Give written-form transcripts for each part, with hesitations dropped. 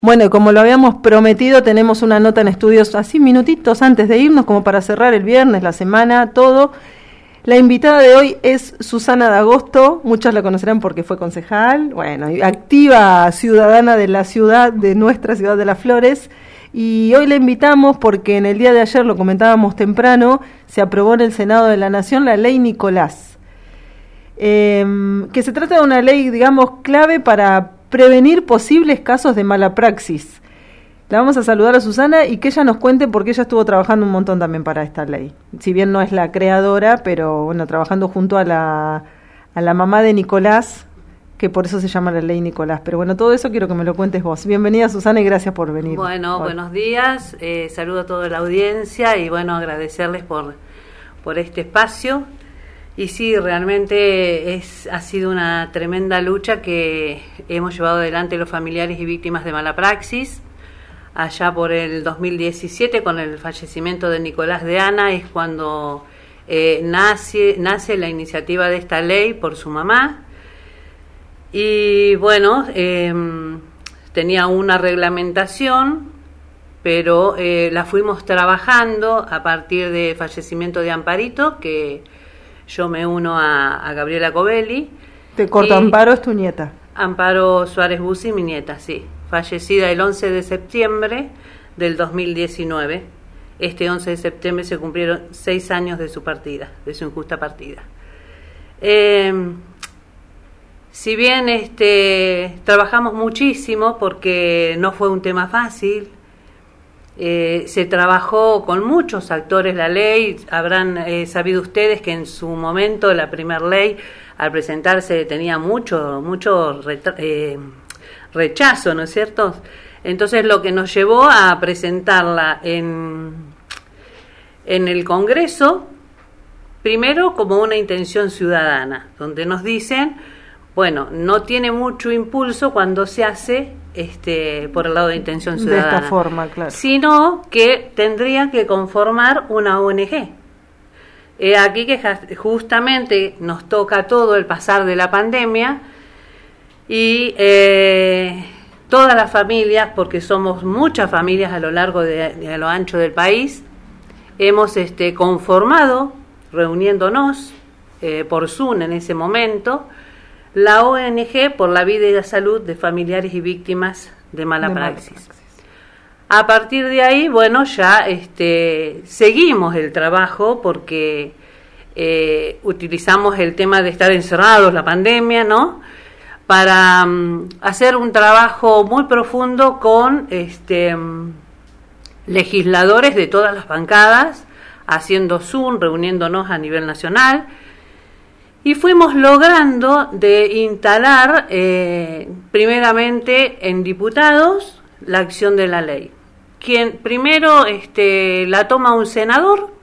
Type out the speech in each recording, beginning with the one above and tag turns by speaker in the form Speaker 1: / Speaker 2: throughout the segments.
Speaker 1: Bueno, y como lo habíamos prometido, tenemos una nota en estudios así minutitos antes de irnos, como para cerrar el viernes, la semana, todo. La invitada de hoy es Susana D'Agosto, muchos la conocerán porque fue concejal, bueno, activa ciudadana de la ciudad, de nuestra ciudad de Las Flores, y hoy la invitamos porque en el día de ayer, lo comentábamos temprano, se aprobó en el Senado de la Nación la Ley Nicolás, que se trata de una ley, digamos, clave para prevenir posibles casos de mala praxis. La vamos a saludar a Susana y que ella nos cuente porque ella estuvo trabajando un montón también para esta ley. Si bien no es la creadora, pero bueno, trabajando junto a la mamá de Nicolás, que por eso se llama la Ley Nicolás. Pero bueno, todo eso quiero que me lo cuentes vos. Bienvenida, Susana, y gracias por venir.
Speaker 2: Bueno, buenos días, saludo a toda la audiencia y bueno, agradecerles por este espacio. Y sí, realmente ha sido una tremenda lucha que hemos llevado adelante los familiares y víctimas de mala praxis. Allá por el 2017, con el fallecimiento de Nicolás de Ana, es cuando nace la iniciativa de esta ley por su mamá. Y bueno, tenía una reglamentación, pero la fuimos trabajando a partir del fallecimiento de Amparito, que yo me uno a Gabriela Covelli.
Speaker 1: Te corto, Amparo es tu nieta.
Speaker 2: Amparo Suárez Bussi, mi nieta, sí. Fallecida el 11 de septiembre del 2019. Este 11 de septiembre se cumplieron 6 años de su partida, de su injusta partida. Si bien trabajamos muchísimo, porque no fue un tema fácil, se trabajó con muchos actores la ley. Habrán sabido ustedes que en su momento la primer ley, al presentarse, tenía mucho rechazo, ¿no es cierto? Entonces lo que nos llevó a presentarla en el Congreso, primero como una intención ciudadana, donde nos dicen, bueno, no tiene mucho impulso cuando se hace por el lado de intención ciudadana.
Speaker 1: De esta forma, claro.
Speaker 2: Sino que tendrían que conformar una ONG. Aquí que justamente nos toca todo el pasar de la pandemia y todas las familias, porque somos muchas familias a lo largo y a lo ancho del país, hemos conformado, reuniéndonos por Zoom en ese momento, la ONG por la vida y la salud de familiares y víctimas de mala praxis. A partir de ahí, bueno, ya seguimos el trabajo porque utilizamos el tema de estar encerrados, la pandemia, ¿no?, para hacer un trabajo muy profundo con legisladores de todas las bancadas, haciendo Zoom, reuniéndonos a nivel nacional. Y fuimos logrando de instalar, primeramente en diputados, la acción de la ley. Quien primero la toma un senador,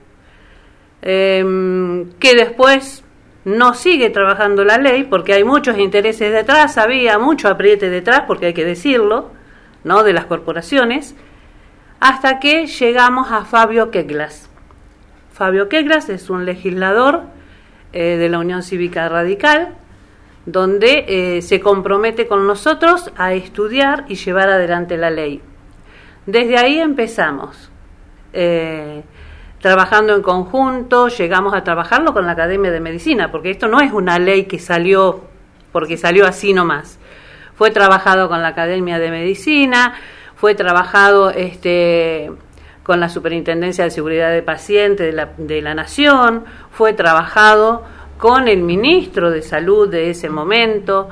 Speaker 2: que después no sigue trabajando la ley, porque hay muchos intereses detrás, había mucho apriete detrás, porque hay que decirlo, ¿no?, de las corporaciones, hasta que llegamos a Fabio Queglas. Fabio Queglas es un legislador de la Unión Cívica Radical, donde se compromete con nosotros a estudiar y llevar adelante la ley. Desde ahí empezamos, trabajando en conjunto, llegamos a trabajarlo con la Academia de Medicina, porque esto no es una ley que salió porque salió así nomás. Fue trabajado con la Academia de Medicina, fue trabajado con la Superintendencia de Seguridad de Pacientes de la Nación, fue trabajado con el ministro de Salud de ese momento,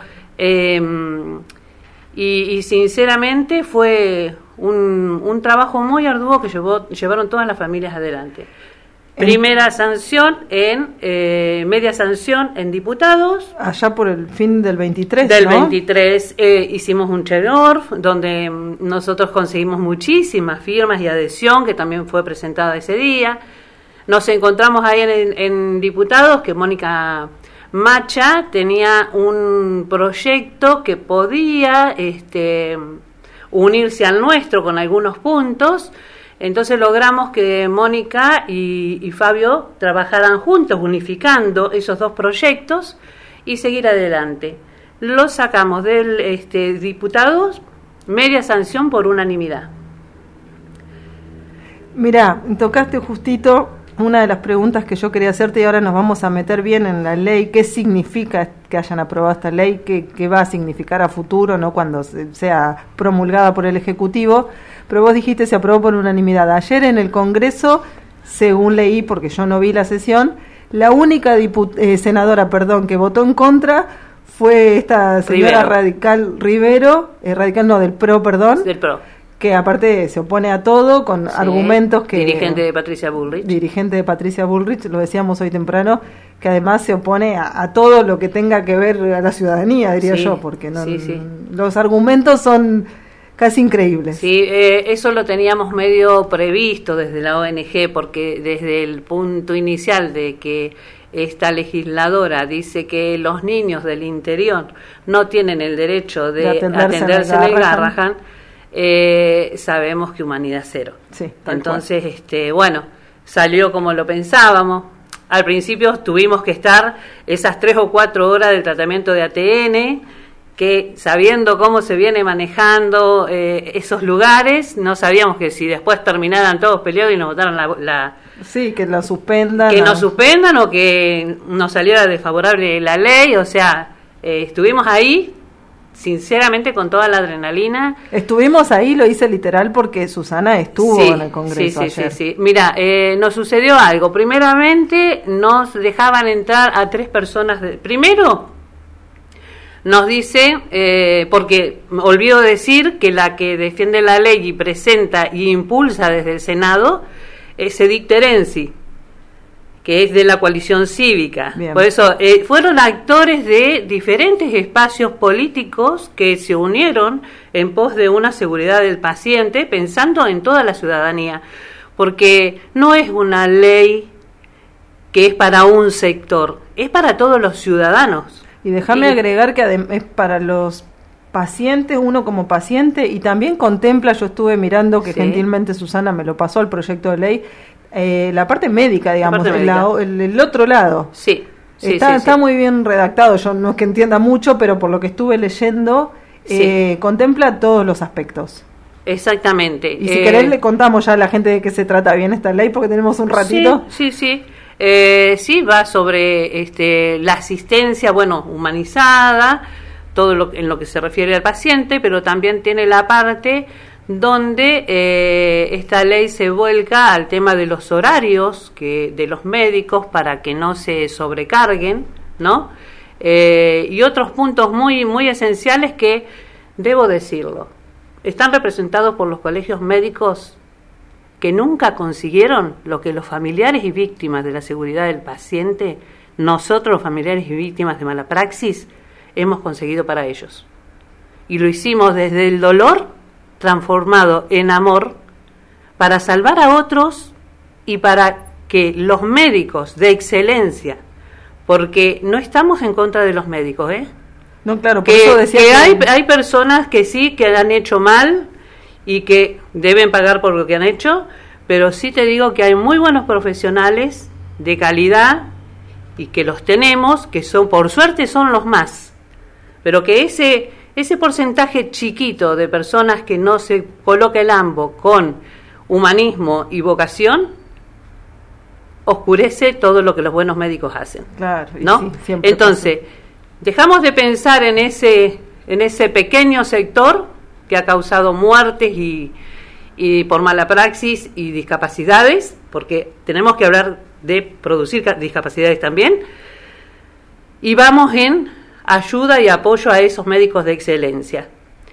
Speaker 2: y sinceramente fue un trabajo muy arduo que llevaron todas las familias adelante. Primera sanción media sanción en diputados.
Speaker 1: Allá por el fin del 23,
Speaker 2: Del
Speaker 1: ¿no?
Speaker 2: 23 hicimos un Cheddorf, donde nosotros conseguimos muchísimas firmas y adhesión, que también fue presentada ese día. Nos encontramos ahí en diputados que Mónica Macha tenía un proyecto que podía unirse al nuestro con algunos puntos. Entonces logramos que Mónica y Fabio trabajaran juntos, unificando esos dos proyectos y seguir adelante. Lo sacamos del diputados media sanción por unanimidad.
Speaker 1: Mirá, tocaste justito una de las preguntas que yo quería hacerte y ahora nos vamos a meter bien en la ley. ¿Qué significa que hayan aprobado esta ley? ¿Qué va a significar a futuro, no cuando sea promulgada por el Ejecutivo? Pero vos dijiste se aprobó por unanimidad. Ayer en el Congreso, según leí, porque yo no vi la sesión, la única senadora que votó en contra fue esta señora Rivero, del PRO,
Speaker 2: Del PRO.
Speaker 1: Que aparte se opone a todo con argumentos que...
Speaker 2: Dirigente de Patricia
Speaker 1: Bullrich, lo decíamos hoy temprano, que además se opone a todo lo que tenga que ver a la ciudadanía, diría yo, porque los argumentos son casi increíbles.
Speaker 2: Sí, eso lo teníamos medio previsto desde la ONG, porque desde el punto inicial de que esta legisladora dice que los niños del interior no tienen el derecho de atenderse en el Garrahan, sabemos que humanidad cero.
Speaker 1: Sí,
Speaker 2: entonces, salió como lo pensábamos. Al principio tuvimos que estar esas 3 o 4 horas del tratamiento de ATN, que sabiendo cómo se viene manejando esos lugares, no sabíamos que si después terminaran todos peleados y nos votaran
Speaker 1: sí, que lo suspendan.
Speaker 2: Que nos suspendan o que nos saliera desfavorable la ley, o sea, estuvimos ahí sinceramente con toda la adrenalina.
Speaker 1: Estuvimos ahí, lo hice literal porque Susana estuvo en el Congreso ayer.
Speaker 2: Sí. Mira, nos sucedió algo. Primeramente nos dejaban entrar a 3 personas. Primero nos dice, porque olvido decir que la que defiende la ley y presenta y impulsa desde el Senado es Edith Terenzi, que es de la coalición cívica. Bien. Por eso fueron actores de diferentes espacios políticos que se unieron en pos de una seguridad del paciente, pensando en toda la ciudadanía, porque no es una ley que es para un sector, es para todos los ciudadanos.
Speaker 1: Y déjame agregar que es para los pacientes, uno como paciente, y también contempla, yo estuve mirando que gentilmente Susana me lo pasó al proyecto de ley, la parte médica, digamos, el otro lado. Está muy bien redactado, yo no es que entienda mucho, pero por lo que estuve leyendo, contempla todos los aspectos.
Speaker 2: Exactamente.
Speaker 1: Y si querés le contamos ya a la gente de qué se trata bien esta ley, porque tenemos un ratito.
Speaker 2: Sí, va sobre la asistencia, humanizada, todo en lo que se refiere al paciente, pero también tiene la parte donde esta ley se vuelca al tema de los horarios de los médicos para que no se sobrecarguen, ¿no? Y otros puntos muy, muy esenciales que, debo decirlo, están representados por los colegios médicos que nunca consiguieron lo que los familiares y víctimas de la seguridad del paciente, nosotros los familiares y víctimas de mala praxis, hemos conseguido para ellos. Y lo hicimos desde el dolor transformado en amor para salvar a otros y para que los médicos de excelencia, porque no estamos en contra de los médicos,
Speaker 1: No, claro, por eso decía
Speaker 2: que hay personas que sí, que han hecho mal y que deben pagar por lo que han hecho, pero sí te digo que hay muy buenos profesionales de calidad y que los tenemos, que son, por suerte, son los más, pero que ese porcentaje chiquito de personas que no se coloca el AMBO con humanismo y vocación oscurece todo lo que los buenos médicos hacen.
Speaker 1: Claro,
Speaker 2: ¿no? Sí, entonces, dejamos de pensar en ese pequeño sector que ha causado muertes y por mala praxis y discapacidades, porque tenemos que hablar de producir discapacidades también, y vamos en ayuda y apoyo a esos médicos de excelencia.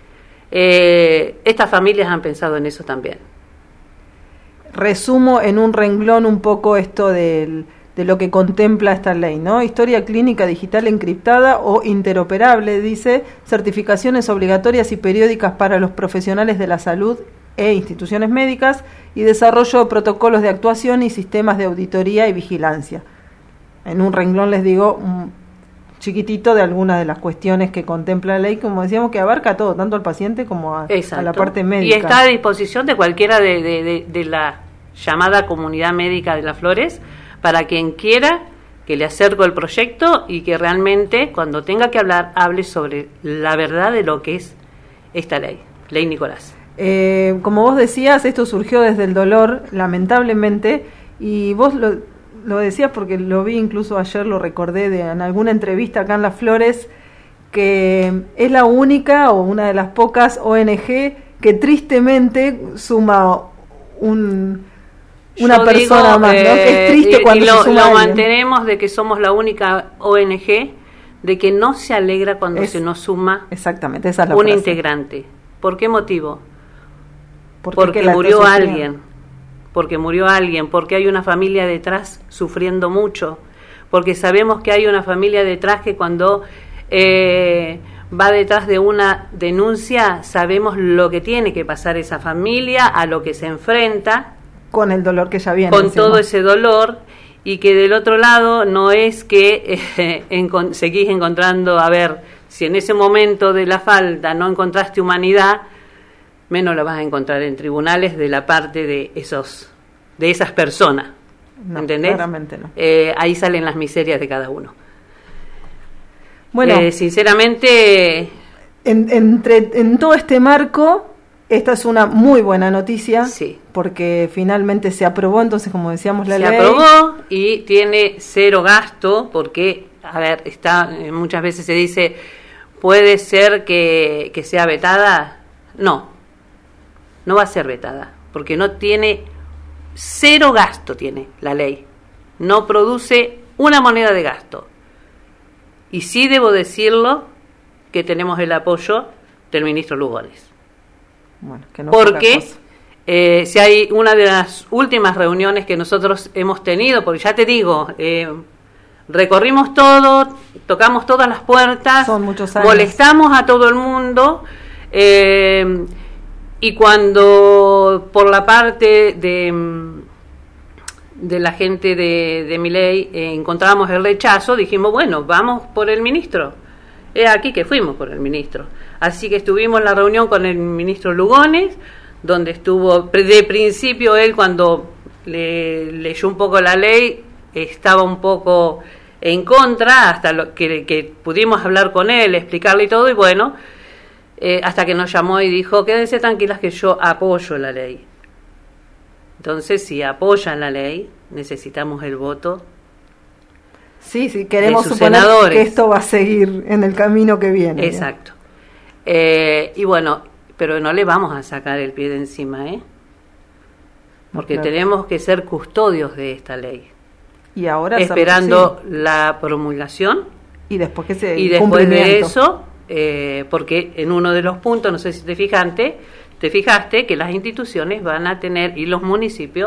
Speaker 2: Estas familias han pensado en eso también.
Speaker 1: Resumo en un renglón un poco esto de lo que contempla esta ley, ¿no? Historia clínica digital encriptada o interoperable, dice, certificaciones obligatorias y periódicas para los profesionales de la salud e instituciones médicas y desarrollo de protocolos de actuación y sistemas de auditoría y vigilancia. En un renglón les digo chiquitito de algunas de las cuestiones que contempla la ley, como decíamos, que abarca todo, tanto al paciente como a la parte médica.
Speaker 2: Y está a disposición de cualquiera de la llamada comunidad médica de Las Flores, para quien quiera, que le acerco el proyecto y que realmente cuando tenga que hablar, hable sobre la verdad de lo que es esta ley. Ley Nicolás.
Speaker 1: Como vos decías, esto surgió desde el dolor, lamentablemente, y vos lo decías porque lo vi incluso ayer, lo recordé en alguna entrevista acá en Las Flores, que es la única o una de las pocas ONG que tristemente suma una persona más, ¿no? Que es triste cuando se suma
Speaker 2: lo
Speaker 1: alguien.
Speaker 2: mantenemos de que somos la única ONG de que no se alegra cuando se nos suma
Speaker 1: exactamente, esa es la
Speaker 2: un
Speaker 1: frase.
Speaker 2: integrante. ¿Por qué motivo?
Speaker 1: Porque
Speaker 2: murió alguien. Porque murió alguien, porque hay una familia detrás sufriendo mucho, porque sabemos que hay una familia detrás que cuando va detrás de una denuncia, sabemos lo que tiene que pasar esa familia, a lo que se enfrenta.
Speaker 1: Con el dolor que ya viene.
Speaker 2: Con todo ese dolor, y que del otro lado no es que seguís encontrando, a ver, si en ese momento de la falta no encontraste humanidad, menos lo vas a encontrar en tribunales de la parte de esas personas.
Speaker 1: No,
Speaker 2: ¿entendés?
Speaker 1: Claramente no.
Speaker 2: Ahí salen las miserias de cada uno.
Speaker 1: Bueno,
Speaker 2: sinceramente,
Speaker 1: en todo este marco, esta es una muy buena noticia,
Speaker 2: sí,
Speaker 1: porque finalmente se aprobó, entonces, como decíamos, la ley.
Speaker 2: Se aprobó y tiene 0 gasto, porque, a ver, muchas veces se dice, ¿puede ser que sea vetada? No va a ser vetada, porque no tiene 0 gasto, tiene la ley. No produce una moneda de gasto. Y sí debo decirlo que tenemos el apoyo del ministro Lugones.
Speaker 1: Bueno, que no
Speaker 2: porque si hay una de las últimas reuniones que nosotros hemos tenido, porque ya te digo, recorrimos todo, tocamos todas las puertas,
Speaker 1: son muchos años,
Speaker 2: molestamos a todo el mundo, y cuando por la parte de la gente de Milei encontramos el rechazo, dijimos, bueno, vamos por el ministro. Es aquí que fuimos por el ministro. Así que estuvimos en la reunión con el ministro Lugones, donde estuvo, de principio él cuando leyó un poco la ley, estaba un poco en contra, hasta lo que pudimos hablar con él, explicarle todo, y bueno, hasta que nos llamó y dijo, quédense tranquilas que yo apoyo la ley. Entonces, si apoyan la ley, necesitamos el voto.
Speaker 1: Sí, queremos suponer
Speaker 2: senadores.
Speaker 1: Que esto va a seguir en el camino que viene.
Speaker 2: Exacto. Y bueno, pero no le vamos a sacar el pie de encima, porque claro, tenemos que ser custodios de esta ley.
Speaker 1: Y ahora
Speaker 2: esperando la promulgación
Speaker 1: y después que se
Speaker 2: después de eso, porque en uno de los puntos, no sé si te fijaste que las instituciones van a tener, y los municipios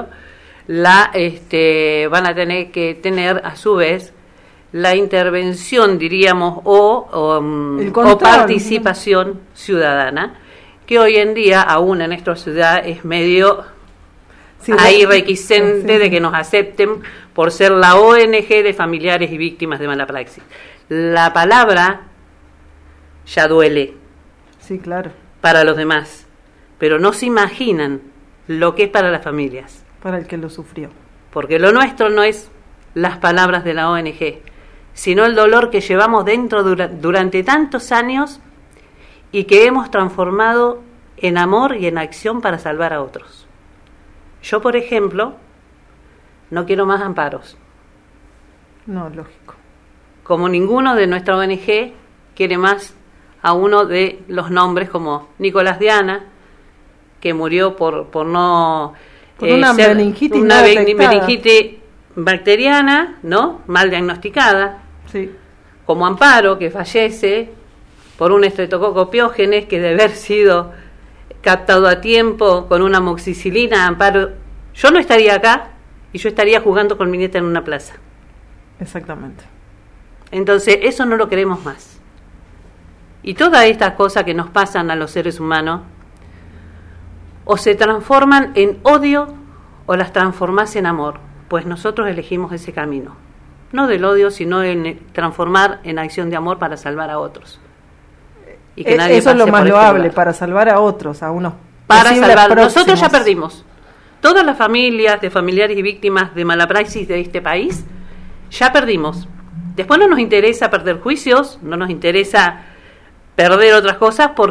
Speaker 2: van a tener que tener a su vez la intervención, diríamos, o participación ciudadana, que hoy en día aún en nuestra ciudad es medio requisente de que nos acepten por ser la ONG de familiares y víctimas de mala praxis. La palabra ya duele,
Speaker 1: sí, claro,
Speaker 2: para los demás, pero no se imaginan lo que es para las familias,
Speaker 1: para el que lo sufrió,
Speaker 2: porque lo nuestro no es las palabras de la ONG, sino el dolor que llevamos dentro durante tantos años y que hemos transformado en amor y en acción para salvar a otros. Yo, por ejemplo, no quiero más amparos.
Speaker 1: No, lógico.
Speaker 2: Como ninguno de nuestra ONG quiere más a uno de los nombres como Nicolás Diana, que murió por no
Speaker 1: por una meningitis,
Speaker 2: meningitis bacteriana, ¿no? Mal diagnosticada.
Speaker 1: Sí.
Speaker 2: Como Amparo, que fallece por un estreptococo piógenes que de haber sido captado a tiempo con una amoxicilina, Amparo, yo no estaría acá y yo estaría jugando con mi nieta en una plaza.
Speaker 1: Exactamente.
Speaker 2: Entonces, eso no lo queremos más. Y todas estas cosas que nos pasan a los seres humanos, o se transforman en odio o las transformás en amor, pues nosotros elegimos ese camino. No del odio, sino en transformar en acción de amor para salvar a otros. Y que nadie
Speaker 1: eso es lo más loable,
Speaker 2: lugar.
Speaker 1: Para salvar a otros, a unos
Speaker 2: para salvar.
Speaker 1: Próximos.
Speaker 2: Nosotros ya perdimos. Todas las familias de familiares y víctimas de mala praxis de este país, ya perdimos. Después no nos interesa perder juicios, no nos interesa perder otras cosas, porque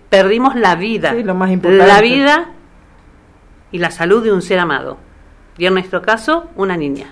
Speaker 2: perdimos la vida.
Speaker 1: Sí, lo más importante.
Speaker 2: La vida y la salud de un ser amado. Y en nuestro caso, una niña.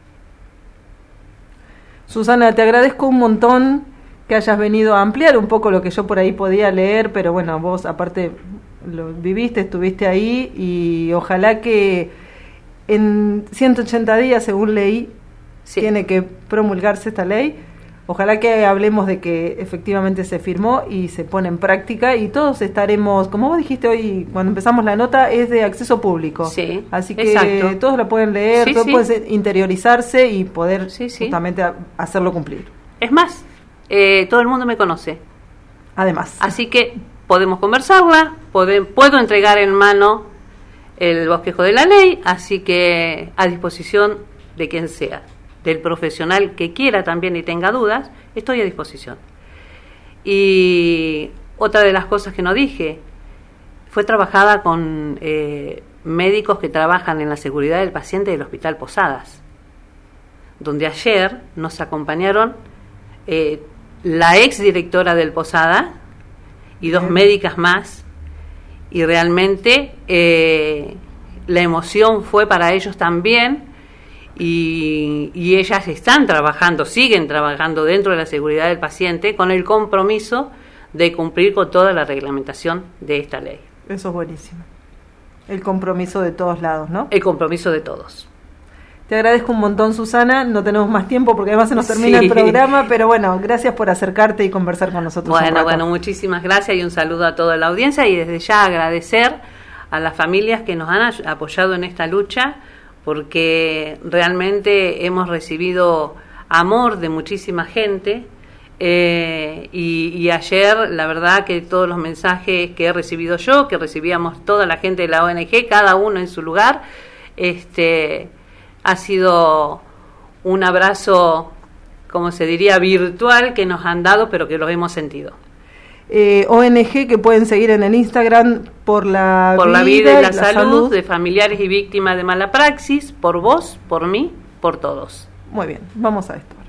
Speaker 1: Susana, te agradezco un montón que hayas venido a ampliar un poco lo que yo por ahí podía leer, pero bueno, vos aparte lo viviste, estuviste ahí, y ojalá que en 180 días, según leí,
Speaker 2: Sí.
Speaker 1: tiene que promulgarse esta ley. Ojalá que hablemos de que efectivamente se firmó y se pone en práctica, y todos estaremos, como vos dijiste hoy cuando empezamos la nota, es de acceso público.
Speaker 2: Sí,
Speaker 1: así que
Speaker 2: exacto.
Speaker 1: todos la pueden leer,
Speaker 2: Sí,
Speaker 1: todos
Speaker 2: sí.
Speaker 1: pueden interiorizarse y poder
Speaker 2: Sí, sí.
Speaker 1: justamente hacerlo cumplir.
Speaker 2: Es más, todo el mundo me conoce.
Speaker 1: Además,
Speaker 2: Así que podemos conversarla, puedo entregar en mano el bosquejo de la ley, así que a disposición de quien sea, del profesional que quiera también y tenga dudas, estoy a disposición. Y otra de las cosas que no dije, fue trabajada con médicos que trabajan en la seguridad del paciente del Hospital Posadas, donde ayer nos acompañaron la ex directora del Posada y dos médicas más, y realmente la emoción fue para ellos también, y ellas están trabajando, siguen trabajando dentro de la seguridad del paciente con el compromiso de cumplir con toda la reglamentación de esta ley.
Speaker 1: eso es buenísimo. El compromiso de todos lados, ¿no?
Speaker 2: El compromiso de todos.
Speaker 1: Te agradezco un montón, Susana. No tenemos más tiempo porque además se nos termina
Speaker 2: Sí.
Speaker 1: el programa, pero bueno, gracias por acercarte y conversar con nosotros.
Speaker 2: Bueno, muchísimas gracias y un saludo a toda la audiencia, y desde ya agradecer a las familias que nos han apoyado en esta lucha, porque realmente hemos recibido amor de muchísima gente, y ayer la verdad que todos los mensajes que he recibido yo, que recibíamos toda la gente de la ONG, cada uno en su lugar, ha sido un abrazo, como se diría, virtual, que nos han dado, pero que los hemos sentido.
Speaker 1: ONG que pueden seguir en el Instagram por la
Speaker 2: vida y la salud de familiares y víctimas de mala praxis, por vos, por mí, por todos.
Speaker 1: Muy bien, vamos a esto.